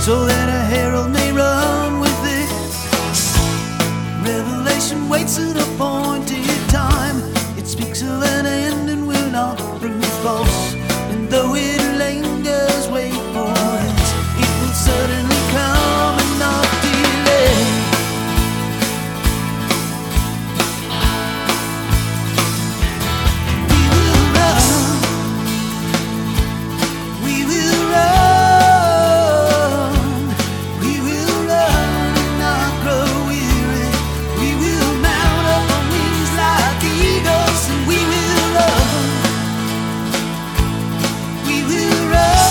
so that a herald may run with it. Revelation waits an appointed time. It speaks of an end and will not prove false. And though it lingers, wait for it. It will certainly come and not delay. We will run. We will run. We will run and not grow weary. We will mount up on wings like eagles, and we will run. We will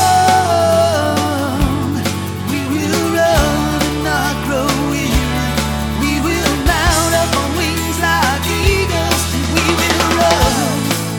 run. We will run and not grow weary. We will mount up on wings like eagles, and we will run.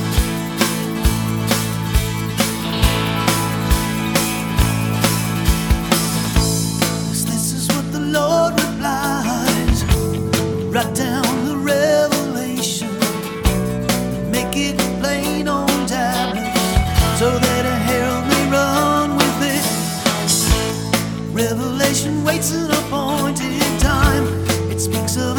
'Cause this is what the Lord replies. Write down the revelation, make it plain on tablets, so that a herald may run with it. Revelation waits an appointed time. It speaks of